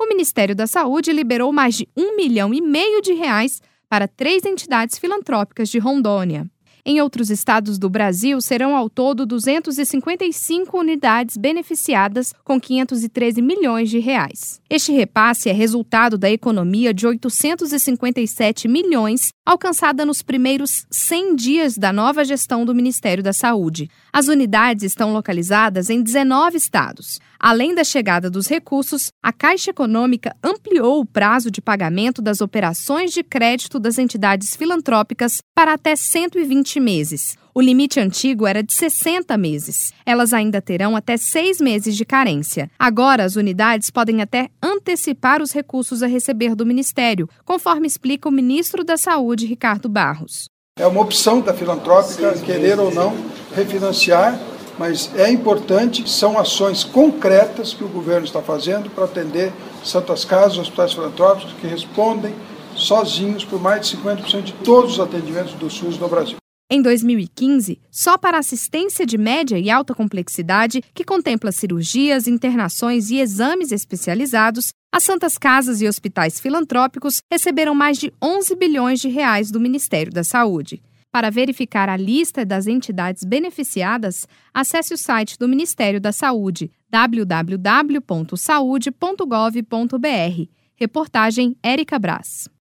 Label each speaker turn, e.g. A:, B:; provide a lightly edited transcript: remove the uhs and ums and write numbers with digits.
A: o Ministério da Saúde liberou mais de R$1,5 milhão para 3 entidades filantrópicas de Rondônia. Em outros estados do Brasil, serão ao todo 255 unidades beneficiadas com R$513 milhões. Este repasse é resultado da economia de 857 milhões alcançada nos primeiros 100 dias da nova gestão do Ministério da Saúde. As unidades estão localizadas em 19 estados. Além da chegada dos recursos, a Caixa Econômica ampliou o prazo de pagamento das operações de crédito das entidades filantrópicas para até 120 meses. O limite antigo era de 60 meses. Elas ainda terão até 6 meses de carência. Agora, as unidades podem até antecipar os recursos a receber do Ministério, conforme explica o ministro da Saúde, Ricardo Barros.
B: É uma opção da filantrópica, querer ou não, refinanciar, mas é importante, são ações concretas que o governo está fazendo para atender santas casas, hospitais filantrópicos que respondem sozinhos por mais de 50% de todos os atendimentos do SUS no Brasil.
A: Em 2015, só para assistência de média e alta complexidade, que contempla cirurgias, internações e exames especializados, as santas casas e hospitais filantrópicos receberam mais de R$11 bilhões do Ministério da Saúde. Para verificar a lista das entidades beneficiadas, acesse o site do Ministério da Saúde, www.saude.gov.br. Reportagem Érica Brás.